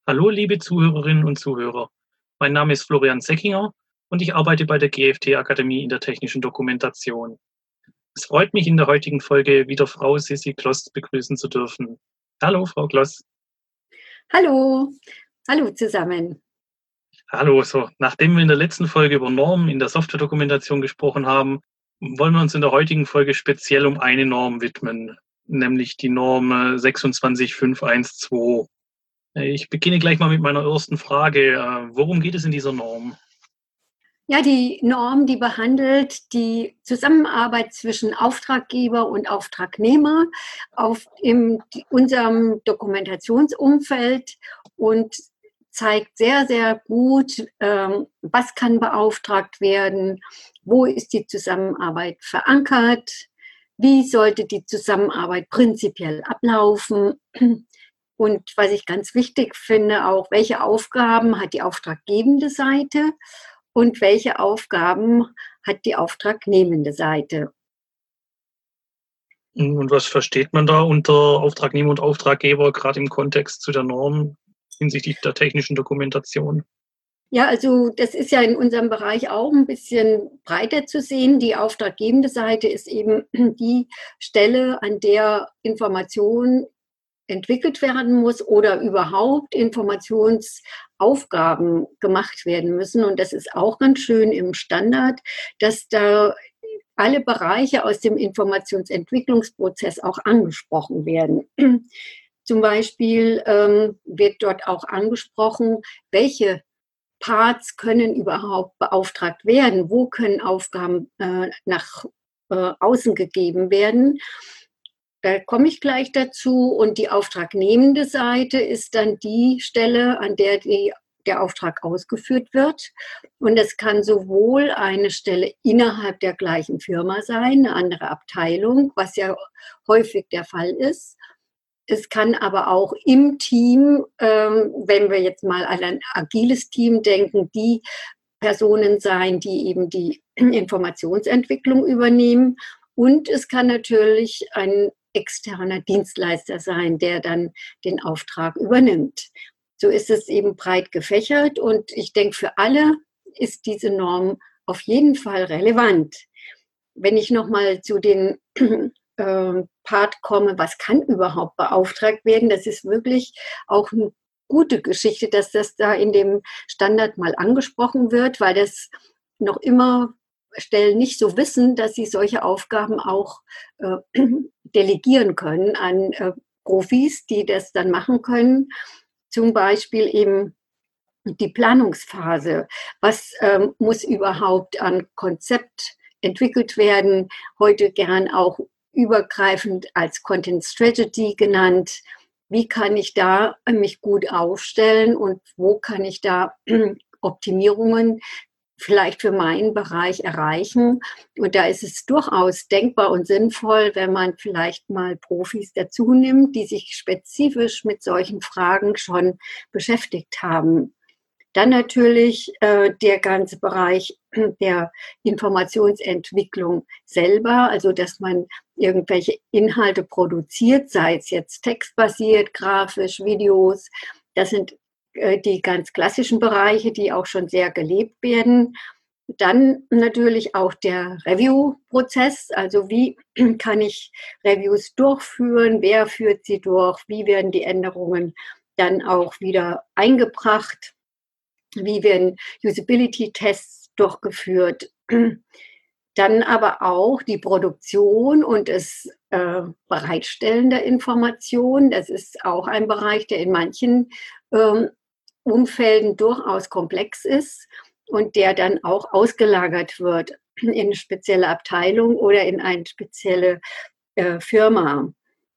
Hallo, liebe Zuhörerinnen und Zuhörer. Mein Name ist Florian Seckinger und ich arbeite bei der GFT-Akademie in der technischen Dokumentation. Es freut mich, in der heutigen Folge wieder Frau Sissi Kloss begrüßen zu dürfen. Hallo, Frau Kloss. Hallo, hallo zusammen. Hallo, so, nachdem wir in der letzten Folge über Normen in der Softwaredokumentation gesprochen haben, wollen wir uns in der heutigen Folge speziell um eine Norm widmen, nämlich die Norm 26512. Ich beginne gleich mal mit meiner ersten Frage. Worum geht es in dieser Norm? Ja, die Norm, die behandelt die Zusammenarbeit zwischen Auftraggeber und Auftragnehmer in unserem Dokumentationsumfeld und zeigt sehr, sehr gut, was kann beauftragt werden, wo ist die Zusammenarbeit verankert, wie sollte die Zusammenarbeit prinzipiell ablaufen. Und was ich ganz wichtig finde, auch welche Aufgaben hat die auftraggebende Seite und welche Aufgaben hat die auftragnehmende Seite. Und was versteht man da unter Auftragnehmer und Auftraggeber, gerade im Kontext zu der Norm hinsichtlich der technischen Dokumentation? Ja, also das ist ja in unserem Bereich auch ein bisschen breiter zu sehen. Die auftraggebende Seite ist eben die Stelle, an der Information entwickelt werden muss oder überhaupt Informationsaufgaben gemacht werden müssen. Und das ist auch ganz schön im Standard, dass da alle Bereiche aus dem Informationsentwicklungsprozess auch angesprochen werden. Zum Beispiel wird dort auch angesprochen, welche Parts können überhaupt beauftragt werden, wo können Aufgaben nach außen gegeben werden. Da komme ich gleich dazu. Und die auftragnehmende Seite ist dann die Stelle, an der der Auftrag ausgeführt wird. Und es kann sowohl eine Stelle innerhalb der gleichen Firma sein, eine andere Abteilung, was ja häufig der Fall ist. Es kann aber auch im Team, wenn wir jetzt mal an ein agiles Team denken, die Personen sein, die eben die Informationsentwicklung übernehmen. Und es kann natürlich ein externer Dienstleister sein, der dann den Auftrag übernimmt. So ist es eben breit gefächert und ich denke, für alle ist diese Norm auf jeden Fall relevant. Wenn ich nochmal zu den Part komme, was kann überhaupt beauftragt werden, das ist wirklich auch eine gute Geschichte, dass das da in dem Standard mal angesprochen wird, weil das noch immer Stellen nicht so wissen, dass sie solche Aufgaben auch äh, delegieren können an Profis, die das dann machen können. Zum Beispiel eben die Planungsphase. Was muss überhaupt an Konzept entwickelt werden? Heute gern auch übergreifend als Content Strategy genannt. Wie kann ich da mich gut aufstellen und wo kann ich da Optimierungen vielleicht für meinen Bereich erreichen? Und da ist es durchaus denkbar und sinnvoll, wenn man vielleicht mal Profis dazu nimmt, die sich spezifisch mit solchen Fragen schon beschäftigt haben. Dann natürlich der ganze Bereich der Informationsentwicklung selber, also dass man irgendwelche Inhalte produziert, sei es jetzt textbasiert, grafisch, Videos. Das sind die ganz klassischen Bereiche, die auch schon sehr gelebt werden. Dann natürlich auch der Review-Prozess, also wie kann ich Reviews durchführen, wer führt sie durch, wie werden die Änderungen dann auch wieder eingebracht, wie werden Usability-Tests durchgeführt. Dann aber auch die Produktion und das Bereitstellen der Informationen. Das ist auch ein Bereich, der in manchen ähm, Umfelden durchaus komplex ist und der dann auch ausgelagert wird in eine spezielle Abteilung oder in eine spezielle Firma.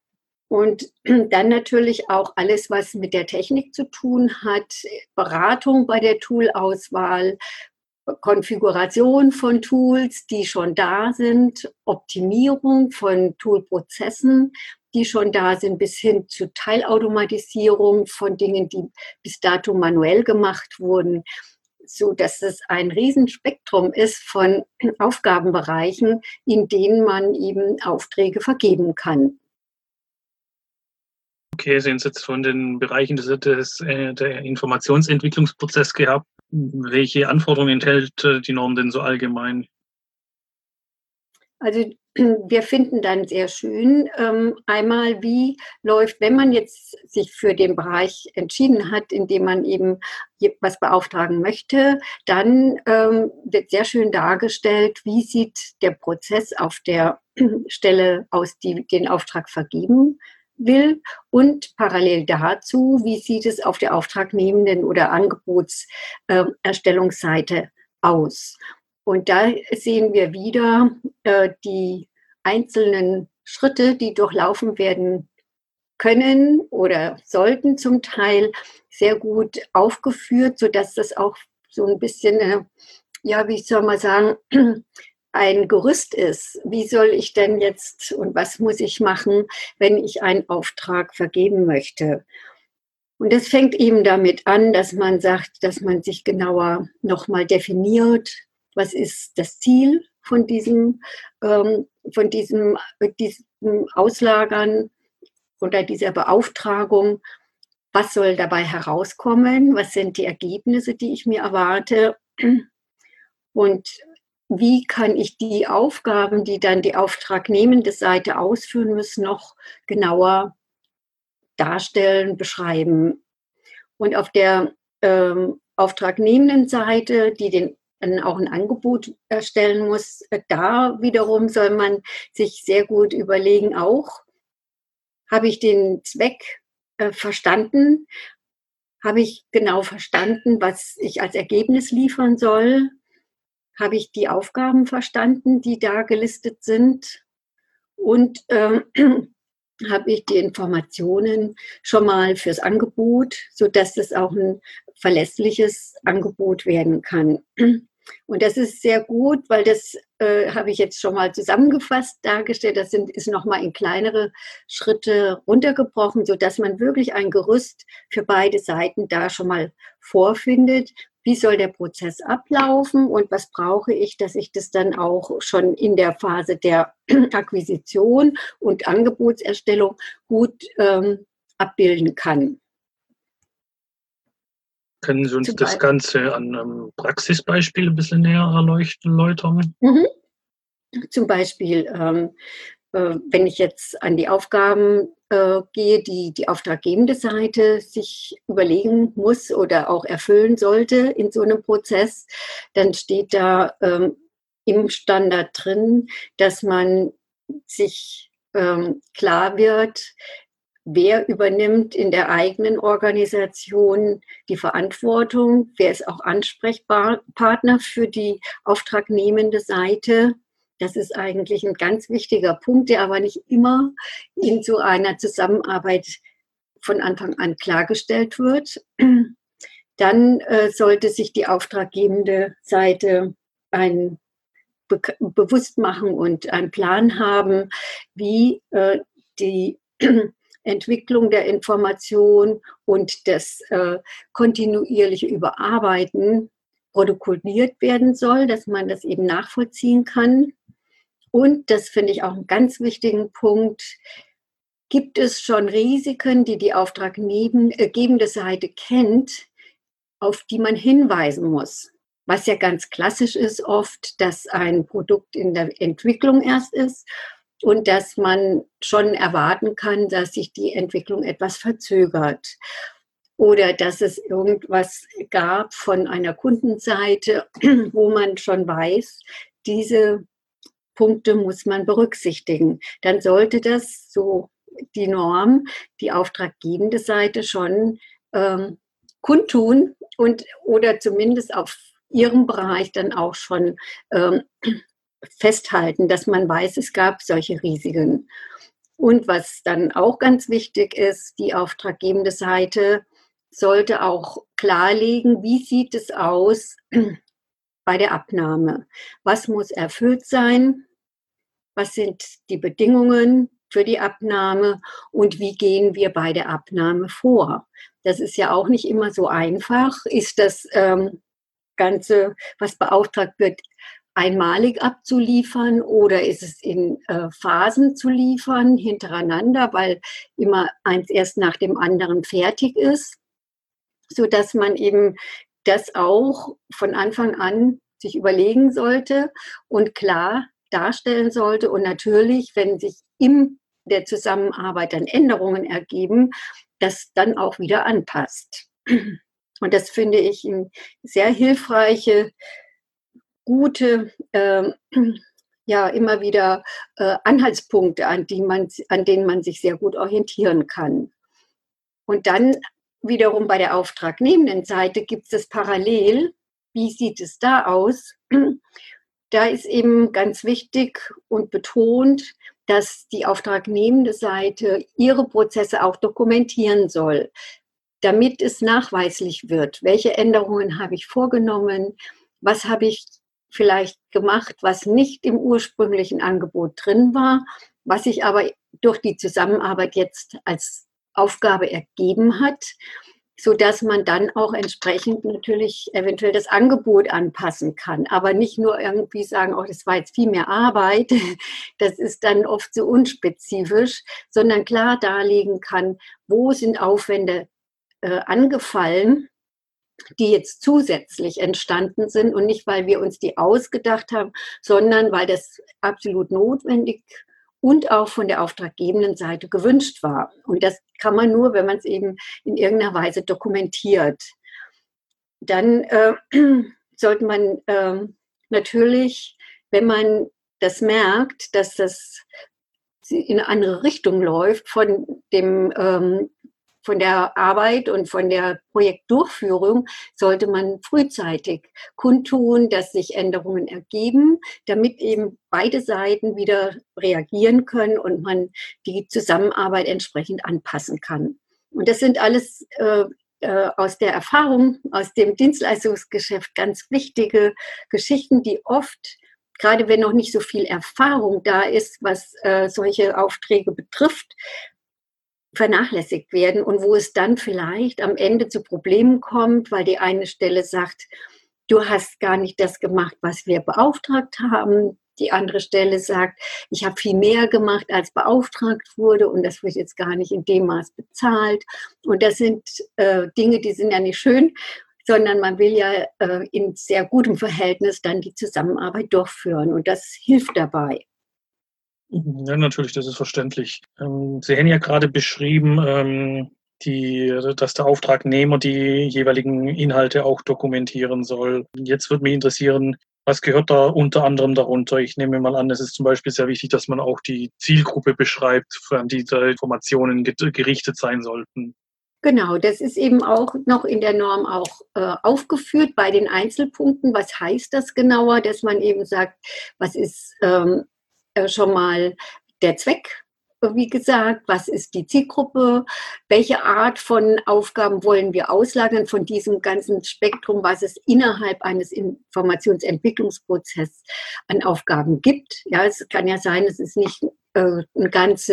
Und dann natürlich auch alles, was mit der Technik zu tun hat, Beratung bei der Toolauswahl, Konfiguration von Tools, die schon da sind, Optimierung von Toolprozessen, die schon da sind, bis hin zu Teilautomatisierung von Dingen, die bis dato manuell gemacht wurden, so dass es ein Riesenspektrum ist von Aufgabenbereichen, in denen man eben Aufträge vergeben kann. Okay, Sie haben es jetzt von den Bereichen der Informationsentwicklungsprozess gehabt. Welche Anforderungen enthält die Norm denn so allgemein? Also wir finden dann sehr schön einmal, wie läuft, wenn man jetzt sich für den Bereich entschieden hat, in dem man eben was beauftragen möchte, dann wird sehr schön dargestellt, wie sieht der Prozess auf der Stelle aus, die den Auftrag vergeben will, und parallel dazu, wie sieht es auf der Auftragnehmenden oder Angebotserstellungsseite aus. Und da sehen wir wieder die einzelnen Schritte, die durchlaufen werden können oder sollten, zum Teil sehr gut aufgeführt, sodass das auch so ein bisschen, ja, wie soll man sagen, ein Gerüst ist. Wie soll ich denn jetzt und was muss ich machen, wenn ich einen Auftrag vergeben möchte? Und das fängt eben damit an, dass man sagt, dass man sich genauer nochmal definiert, was ist das Ziel von diesem Auslagern oder dieser Beauftragung. Was soll dabei herauskommen? Was sind die Ergebnisse, die ich mir erwarte? Und wie kann ich die Aufgaben, die dann die auftragnehmende Seite ausführen muss, noch genauer darstellen, beschreiben? Und auf der auftragnehmenden Seite, die dann auch ein Angebot erstellen muss, da wiederum soll man sich sehr gut überlegen, auch, habe ich den Zweck verstanden? Habe ich genau verstanden, was ich als Ergebnis liefern soll? Habe ich die Aufgaben verstanden, die da gelistet sind? Und habe ich die Informationen schon mal fürs Angebot, sodass es auch ein verlässliches Angebot werden kann. Und das ist sehr gut, weil das habe ich jetzt schon mal zusammengefasst dargestellt. Das ist nochmal in kleinere Schritte runtergebrochen, sodass man wirklich ein Gerüst für beide Seiten da schon mal vorfindet. Wie soll der Prozess ablaufen und was brauche ich, dass ich das dann auch schon in der Phase der Akquisition und Angebotserstellung gut abbilden kann. Können Sie uns das Ganze an einem Praxisbeispiel ein bisschen näher erläutern? Zum Beispiel, wenn ich jetzt an die Aufgaben gehe, die die auftraggebende Seite sich überlegen muss oder auch erfüllen sollte in so einem Prozess, dann steht da im Standard drin, dass man sich klar wird, wer übernimmt in der eigenen Organisation die Verantwortung, wer ist auch Ansprechpartner für die auftragnehmende Seite. Das ist eigentlich ein ganz wichtiger Punkt, der aber nicht immer in so einer Zusammenarbeit von Anfang an klargestellt wird. Dann sollte sich die auftraggebende Seite bewusst machen und einen Plan haben, wie die Entwicklung der Information und das kontinuierliche Überarbeiten protokolliert werden soll, dass man das eben nachvollziehen kann. Und das finde ich auch einen ganz wichtigen Punkt. Gibt es schon Risiken, die die auftraggebende Seite kennt, auf die man hinweisen muss? Was ja ganz klassisch ist oft, dass ein Produkt in der Entwicklung erst ist und dass man schon erwarten kann, dass sich die Entwicklung etwas verzögert. Oder dass es irgendwas gab von einer Kundenseite, wo man schon weiß, diese Punkte muss man berücksichtigen. Dann sollte das, so die Norm, die auftraggebende Seite schon kundtun oder zumindest auf ihrem Bereich dann auch schon festhalten, dass man weiß, es gab solche Risiken. Und was dann auch ganz wichtig ist, die auftraggebende Seite sollte auch klarlegen, wie sieht es aus bei der Abnahme? Was muss erfüllt sein? Was sind die Bedingungen für die Abnahme und wie gehen wir bei der Abnahme vor? Das ist ja auch nicht immer so einfach. Ist das Ganze, was beauftragt wird, einmalig abzuliefern oder ist es in Phasen zu liefern, hintereinander, weil immer eins erst nach dem anderen fertig ist, sodass man eben das auch von Anfang an sich überlegen sollte und klar darstellen sollte. Und natürlich, wenn sich in der Zusammenarbeit dann Änderungen ergeben, das dann auch wieder anpasst. Und das finde ich eine sehr hilfreiche, gute, ja, immer wieder Anhaltspunkte, an denen man sich sehr gut orientieren kann. Und dann wiederum bei der auftragnehmenden Seite gibt es parallel. Wie sieht es da aus? Da ist eben ganz wichtig und betont, dass die auftragnehmende Seite ihre Prozesse auch dokumentieren soll, damit es nachweislich wird, welche Änderungen habe ich vorgenommen, was habe ich vielleicht gemacht, was nicht im ursprünglichen Angebot drin war, was sich aber durch die Zusammenarbeit jetzt als Aufgabe ergeben hat, sodass man dann auch entsprechend natürlich eventuell das Angebot anpassen kann. Aber nicht nur irgendwie sagen, oh, das war jetzt viel mehr Arbeit, das ist dann oft so unspezifisch, sondern klar darlegen kann, wo sind Aufwände angefallen, die jetzt zusätzlich entstanden sind und nicht, weil wir uns die ausgedacht haben, sondern weil das absolut notwendig und auch von der auftraggebenden Seite gewünscht war. Und das kann man nur, wenn man es eben in irgendeiner Weise dokumentiert. Dann sollte man natürlich, wenn man das merkt, dass das in eine andere Richtung läuft von der Arbeit und von der Projektdurchführung, sollte man frühzeitig kundtun, dass sich Änderungen ergeben, damit eben beide Seiten wieder reagieren können und man die Zusammenarbeit entsprechend anpassen kann. Und das sind alles aus der Erfahrung, aus dem Dienstleistungsgeschäft ganz wichtige Geschichten, die oft, gerade wenn noch nicht so viel Erfahrung da ist, was solche Aufträge betrifft, vernachlässigt werden und wo es dann vielleicht am Ende zu Problemen kommt, weil die eine Stelle sagt, du hast gar nicht das gemacht, was wir beauftragt haben. Die andere Stelle sagt, ich habe viel mehr gemacht, als beauftragt wurde und das wird jetzt gar nicht in dem Maß bezahlt. Und das sind Dinge, die sind ja nicht schön, sondern man will ja in sehr gutem Verhältnis dann die Zusammenarbeit durchführen und das hilft dabei. Ja, natürlich, das ist verständlich. Sie haben ja gerade beschrieben, dass der Auftragnehmer die jeweiligen Inhalte auch dokumentieren soll. Jetzt würde mich interessieren, was gehört da unter anderem darunter? Ich nehme mal an, es ist zum Beispiel sehr wichtig, dass man auch die Zielgruppe beschreibt, an die da Informationen gerichtet sein sollten. Genau, das ist eben auch noch in der Norm auch aufgeführt bei den Einzelpunkten. Was heißt das genauer, dass man eben sagt, was ist schon mal der Zweck, wie gesagt, was ist die Zielgruppe, welche Art von Aufgaben wollen wir auslagern von diesem ganzen Spektrum, was es innerhalb eines Informationsentwicklungsprozesses an Aufgaben gibt. Ja, es kann ja sein, es ist nicht ein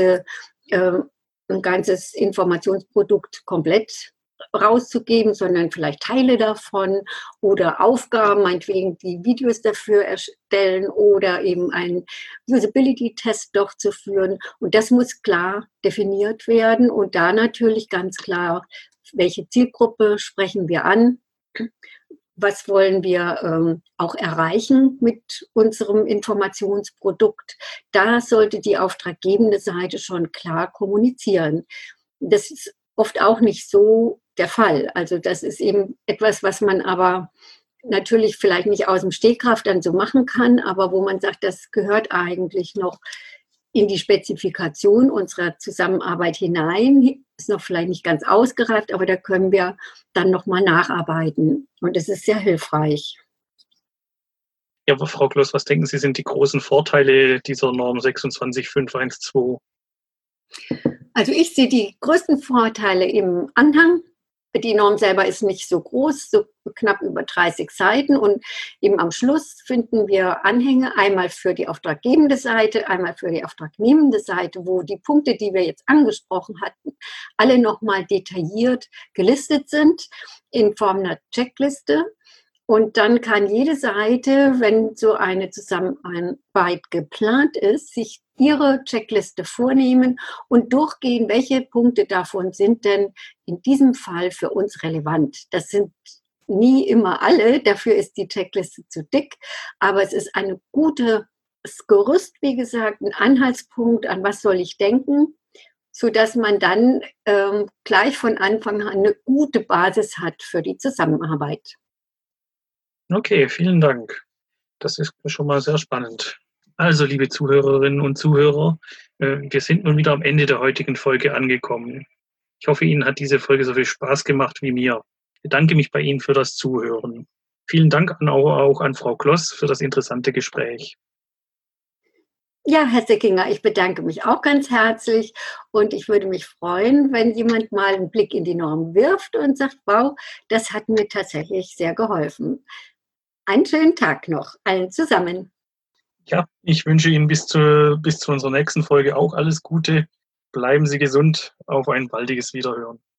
ganzes Informationsprodukt komplett rauszugeben, sondern vielleicht Teile davon oder Aufgaben, meinetwegen die Videos dafür erstellen oder eben einen Usability-Test durchzuführen. Und das muss klar definiert werden und da natürlich ganz klar, welche Zielgruppe sprechen wir an, was wollen wir auch erreichen mit unserem Informationsprodukt. Da sollte die auftraggebende Seite schon klar kommunizieren. Das ist oft auch nicht so der Fall. Also das ist eben etwas, was man aber natürlich vielleicht nicht aus dem Stegreif dann so machen kann, aber wo man sagt, das gehört eigentlich noch in die Spezifikation unserer Zusammenarbeit hinein, ist noch vielleicht nicht ganz ausgereift, aber da können wir dann nochmal nacharbeiten. Und es ist sehr hilfreich. Ja, aber Frau Kloss, was denken Sie, sind die großen Vorteile dieser Norm 26512? Also ich sehe die größten Vorteile im Anhang. Die Norm selber ist nicht so groß, so knapp über 30 Seiten. Und eben am Schluss finden wir Anhänge, einmal für die auftraggebende Seite, einmal für die auftragnehmende Seite, wo die Punkte, die wir jetzt angesprochen hatten, alle nochmal detailliert gelistet sind in Form einer Checkliste. Und dann kann jede Seite, wenn so eine Zusammenarbeit geplant ist, sich ihre Checkliste vornehmen und durchgehen, welche Punkte davon sind denn in diesem Fall für uns relevant. Das sind nie immer alle, dafür ist die Checkliste zu dick, aber es ist ein gutes Gerüst, wie gesagt, ein Anhaltspunkt, an was soll ich denken, sodass man dann gleich von Anfang an eine gute Basis hat für die Zusammenarbeit. Okay, vielen Dank. Das ist schon mal sehr spannend. Also, liebe Zuhörerinnen und Zuhörer, wir sind nun wieder am Ende der heutigen Folge angekommen. Ich hoffe, Ihnen hat diese Folge so viel Spaß gemacht wie mir. Ich bedanke mich bei Ihnen für das Zuhören. Vielen Dank auch an Frau Kloss für das interessante Gespräch. Ja, Herr Seckinger, ich bedanke mich auch ganz herzlich und ich würde mich freuen, wenn jemand mal einen Blick in die Norm wirft und sagt, wow, das hat mir tatsächlich sehr geholfen. Einen schönen Tag noch allen zusammen. Ja, ich wünsche Ihnen bis zu unserer nächsten Folge auch alles Gute. Bleiben Sie gesund. Auf ein baldiges Wiederhören.